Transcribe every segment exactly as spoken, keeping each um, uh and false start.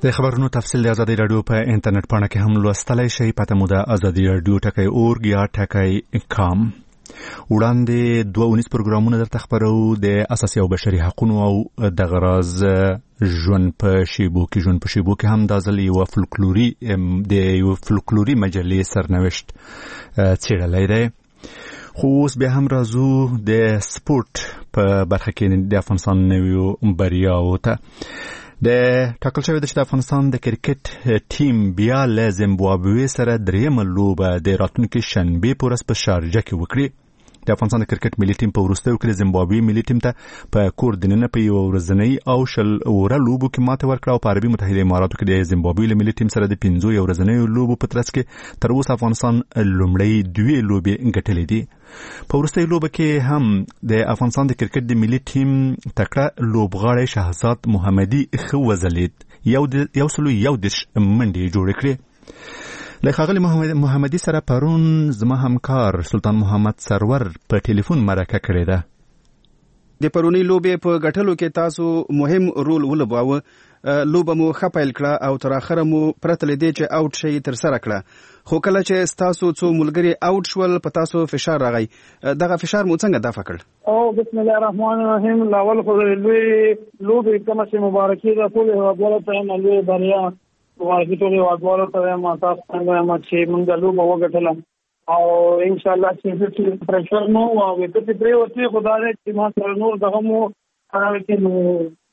د خبرونو تفصیل د ازادي رادیو په انټرنیټ پاڼه کې هم لوستلای شئ. پته مو ده ازادي رادیو ټکی اورګ یا ټکی کام. وړاندې دوه اونیز پروګرامونه درته خبرو د اساسي او بشري حقوقو او د غراز ژوند په شیبو کې ژوند په شیبو کې هم د ځل یو فولکلوري د یو فولکلوري مجلې سرنوشت څېړلی دی. خو اوس بیا هم راځو د سپورت په برخه کې د افغانستان نویو بریاو ته. د ټاکل شوی د افغانستان د کرکټ ټیم بیا له زیمبابوې سره دریمه لوبه د راتلونکي شنبې په ورځ په شارجه کې وکړي. د افغانستان د کرکټ ملي ټیم په وروستیو کې د زیمبابوې ملي ټیم ته په کور دننه په یو ورځنۍ او شل اوره لوبو کې ماته ورکړه او په عربي متحده اماراتو کې د زیمبابوې له ملي ټیم سره د پنځو یو ورځنیو لوبو په ترڅ کې تر اوسه افغانستان لومړی دوه لوبې ګټلې دي. په وروستۍ لوبه کې هم د افغانستان د کرکټ د ملي ټیم تکړه لوبغاړی شهزاد محمدي ښه وځلید، یو یو سلو یو دېرش منډې جوړې کړې. له ښاغلي محمدي سره پرون زما همکار سلطان محمد سرور په ټلیفون مرکه کړې ده. د پرونی لوبې په ګټلو کې تاسو مهم رول ولوباوه. لوبه مو ښه پیل کړه او تر اخره مو پرته له دې چې اوټ شي تر سره کړه. خو کله چې تاسو څو ملګري اوټ شول په تاسو فشار راغی. دغه فشار مو څنګه دفع کړ؟ او بسم الله الرحمن الرحیم. لاول خو لوی لوبې کومه چې مبارکي ده ټول هیوادوالو ته هم لوی بریا مبارکي ټول هیوادوالو ته هم تاسو څنګه چې موږ لوبه وګټله او ان شاء الله چې پرشر نو او د دې پرې وتی خدای دې ما سره نور دغه مو هغه کې نو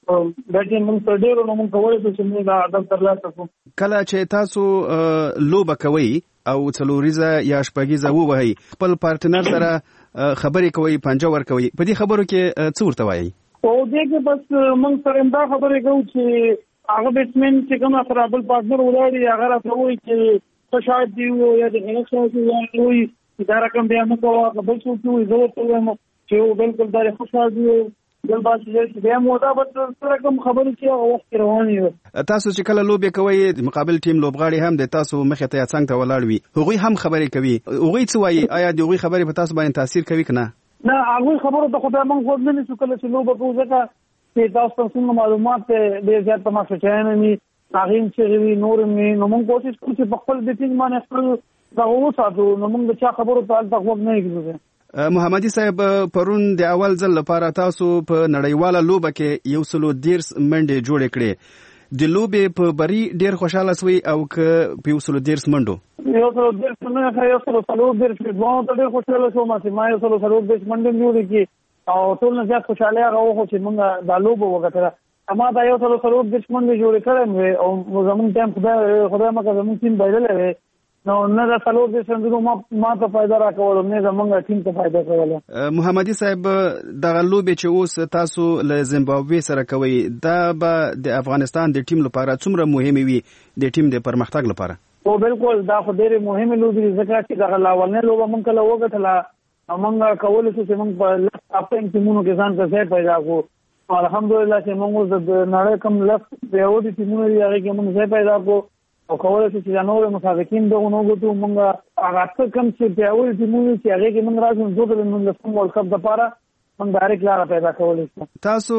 دغه موږ ته ډیرو نو موږ کولی چې موږ دا ادب ترلاسه کړو. کله چې تاسو لوبه کوي او څلوریزه یا شپږیزه ووهئ خپل پارتنر سره خبرې کوي، پنجه ور کوي، په دې خبرو کې څه ورته وایي؟ او دې کې بس موږ سره دا خبرې کوو چې هغه بیټسمن چې کوم سره بل پارتنر ولاړي هغه راته وایي چې څه شاید دی یا د هغه څه وایي دا رقم بیا موږ کوو بل څه وایي زه ورته وایم چې بالکل دا خوشاله دی بل باندې چې بیا مو دا بل څه رقم خبرې چې هغه وخت رواني وي. تاسو چې کله لوبې کوي د مقابل ټیم لوبغاړي هم د تاسو مخې ته څنګه ته ولاړ وي، هغوی هم خبرې کوي، هغوی څه وایي؟ آیا د هغوی خبرې په تاسو باندې تاثیر کوي که نه؟ نه، هغوی خبرو ته خو بیا موږ غوږ نه نیسو. کله چې لوبه کوو ځکه چې تاسو ته څومره معلومات ډېر زیات تماشاچیان وي، هغې هم چغې وي، نور هم وي، نو موږ کوشش کوو چې په خپل د ټیم باندې خپل دغه وساتو، نو موږ د چا خبرو ته هلته غوږ نه ایږدو. محمدي صاحب، پرون د اول ځل لپاره تاسو په نړیواله لوبه کې یو سلو دېرش منډې جوړې کړې. د لوبې په بری ډېر خوشحاله سوی او که په یو سلو دېرش منډو؟ یو سلو دېرش منډې یو سلو څلور دېرش دوه ته ډېر خوشحاله شوم چې ما یو سلو څلور دېرش منډې جوړې کړې او ټول نه زیات خوشحالي هغه وخت چې موږ دا لوبه وګټله. اما دا یو سلو څلور دېرش منډې جوړې کړې وې او زموږ ټایم خدای خدای مکه زموږ ټیم بایللی وی، نو نه دا څلور دېرش منډې ما ما ته فایده راکوله، نه زموږ ټیم ته فایده کوله. محمدي صاحب، دغه لوبې چې اوس تاسو له زیمبابوې سره کوئ دا به د افغانستان د ټیم لپاره څومره مهمې وي د ټیم د پرمختګ لپاره؟ او بالکل دا خو ډېرې مهمې لوبې دي ځکه چې دغه لاولنۍ لوبه موږ کله وګټله موږ کولی شو چې موږ په لس افغان ټیمونو کې ځان ته ځای پیدا کړو. الحمدلله چې موږ اوس د نړۍ کوم لس پیاوړي ټیمونه دي هغې کې موږ ځای پیدا کړو او کولی شو چې دا نور مسابقین دغه وګټو. موږ هغه څه کوم چې پیاوړي ټیمونه چې هغې کې موږ راځو دوه ځله موږ لسم ورلډ کپ دپاره موږ ډایرکټ لاره پیدا کولی شو. تاسو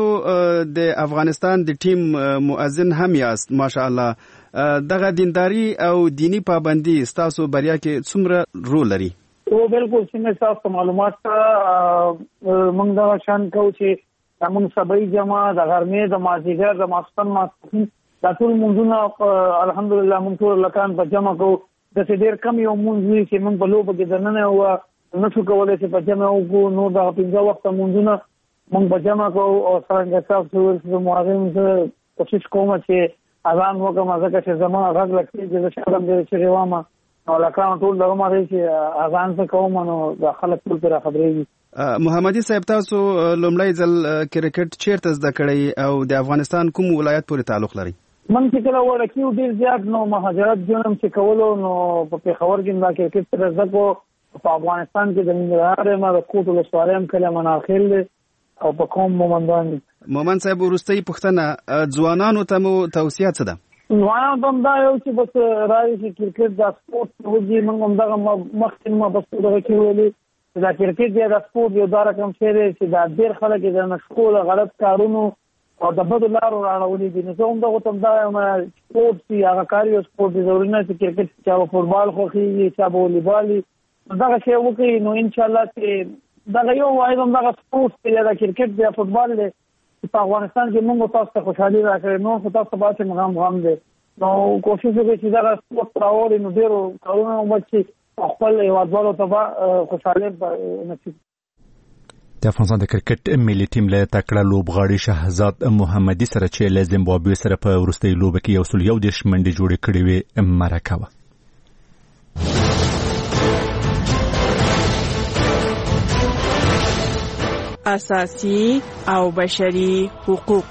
د افغانستان د ټیم مؤذن هم یاست ماشاءالله. دغه دینداري او دینی پابندي ستاسو بریا کې څومره رول لري؟ او بالکل څنګه ستاسو معلومات موږ دغه شان کوو چې موږ سبای جمع د غرمې د مازدیګر د ماسپښین ماسپښین دا ټول مونځونه الحمدلله موږ ټول لکان په جمع کوو. داسې ډېر کم یو مونځ وي چې موږ په لوبه کې دننه وه نه شو کولی چې په جمع وکړو. نور دغه پنځه وخته مونځونه موږ په جمع کوو او څرنګه تاسو ویل چې مؤذن زه کوشش کوم چې اذان وکړم ځکه چې زما غږ لږ کېږي، زه شاید هم ډېرې چغې وایم نو لکان ټول دغه ما دی چې اذان څه کوم نو دا خلک ټول پرې راخبرېږي. محمدي صاحب، تاسو لومړی ځل کرکټ چیرته زده کړی او د افغانستان کوم ولایت پورې تعلق لري؟ من چې کله وړکي وو ډېر زیات نو مهاجرت ژوند چې کولو نو په پېښور کې دا کرکټ سره زده کړو. په افغانستان کې د ننګرهار یم، د کوټ ولسوالۍ یم، کلی مناخیل دی او په قوم مومندان دي. مومند صاحب، وروستۍ پوښتنه، ځوانانو ته مو توصیه څه ده؟ ځوانانو ته هم دا یو چې بس رایي چې کرکټ دا سپورټ وځي. موږ همدغه مخکې ما بس دغه کې ویلي چې دا کرکټ یا دا سپورټ یو دا رقم شی دی چې دا ډېر خلک یې د نشکو له غلط کارونو او د بدو لارو راړولې دي. نو زه هم دغه ته دا سپورټ چې هغه کار یو سپورټ دی، ضروري نه چې کرکټ چا به فوټبال خوښېږي چا به والیبال وي، دغه شی وکړي. نو انشاءالله چې دغه یو واحد هم دغه سپورټ دی یا د کرکټ دی یا فوټبال دی چې په افغانستان کې موږ تاسو ته خوشحالي راکړې، نو خو تاسو ته باید چې غم غم دی. نو کوشش وکړئ چې دغه سپورټ راوړي، نو ډېرو کارونه وکړي چې خپل هېوادوالو ته به خوشحالي نصیب. د افغانستان د کرکټ ملي ټیم له تکړه لوبغاړي شهزاد محمدي سره چې له زیمبابوې سره په وروستۍ لوبه کې یو سل یو دېرش منډې جوړې کړې وې مرکه وه. اساسي او بشري حقوق.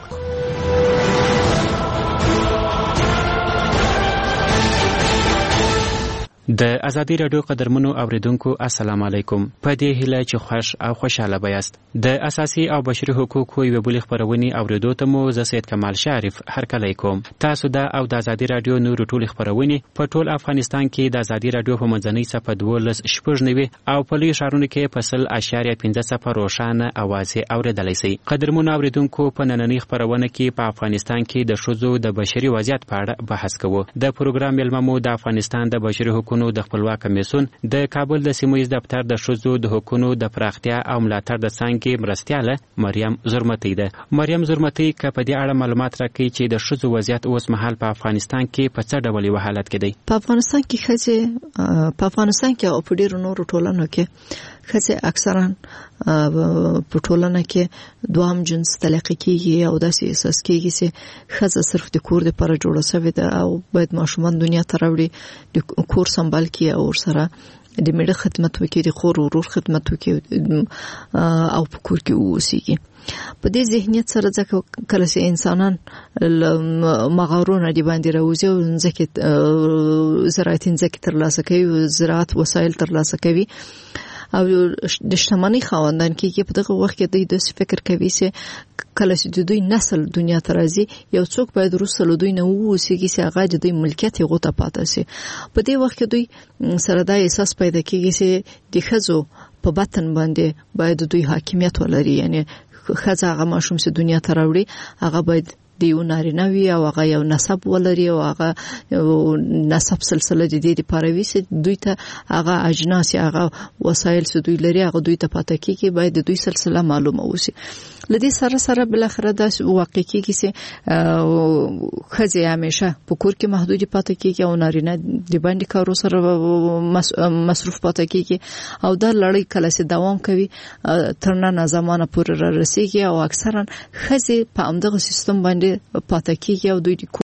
د ازادي رادیو قدرمنو اوریدونکو السلام علیکم. په دې هیله چې خوش او خوشاله بیاست. د اساسي او بشري حقوقو یو بل خبرونه اوریدو ته مو زه سید کمال شریف هرکلی کوم. تاسو د او د ازادي رادیو نور ټول خبرونه په ټول افغانستان کې د ازادي رادیو په منځنۍ صفحه دولس شپږ نوي او په لوی ښارونو کې په سل اشاریه پنځه صفحه روښانه اوازې اوریدلای شئ. قدرمنو اوریدونکو په نننۍ خبرونه کې په افغانستان کې د ښځو د بشري وضعیت په اړه بحث کوو. د پروګرام ملمه مو د افغانستان د بشري حقوقو د خپلواک کمیسیون د کابل د سیمه ییز دفتر د ښځو د حقوقو د پراختیا او ملاتړ د څانګې مرستیاله مریم زرمتی ده. مریم زرمتی که په دې اړه معلومات راکړي چې د ښځو وضعیت اوس مهال په افغانستان کې په څه ډول یو حالت کې دی. په افغانستان کې ښځې په افغانستان کې او په ډیرو نورو ټولنو کې ښځې اکثرا په ټولنه کې دوام جنس طلاق کیږي او داسې احساس کیږي چې ښځه صرف د کور لپاره جوړه شوې ده او باید ماشومان دنیا ته راوړي، د کور سمبال کړي او ورسره د میړه خدمت وکړي، د خور ورور خدمت وکړي او په کور کې اوسېږي. په دې ذهنیت سره ځکه کله چې انسانان مغارونه دی باندې راوځي او ځکه زراعتي ځکه ترلاسه کوي، زراعت وسایل ترلاسه کوي او د شتمنۍ خاوندان کېږي. په دغه وخت کې دوی داسې فکر کوي چې کله چې د دوی نسل دنیا ته راځي یو څوک باید وروسته له دوی نه واوسېږي چې هغه د دوی ملکیت هغو ته پاته شي. په دې وخت کې دوی سره دا احساس پیدا کېږي چې د ښځو په بطن باندې باید دوی حاکمیت ولري، یعنی ښځه هغه ماشوم چې دنیا ته راوړي هغه باید د یو نارینه وي او هغه یو نسب ولري او هغه نسب سلسله د دې لپاره وي چې دوی ته هغه اجناس هغه وسایل چې دوی لري هغه دوی ته پاته کېږي، باید د دوی سلسله معلومه اوسي. لدې سره سره بل اخره دا واقع کېږي چې ښځې همیشه په کور کې محدود پاته کېږي او نارینه د باندې کارو سره مصروف پاته کېږي او دا لړۍ کله چې دوام کوي تر نن زمانه پورې را رسیږي او اکثرا ښځې په همدغه سیستم باندې پاته کېږي او دوی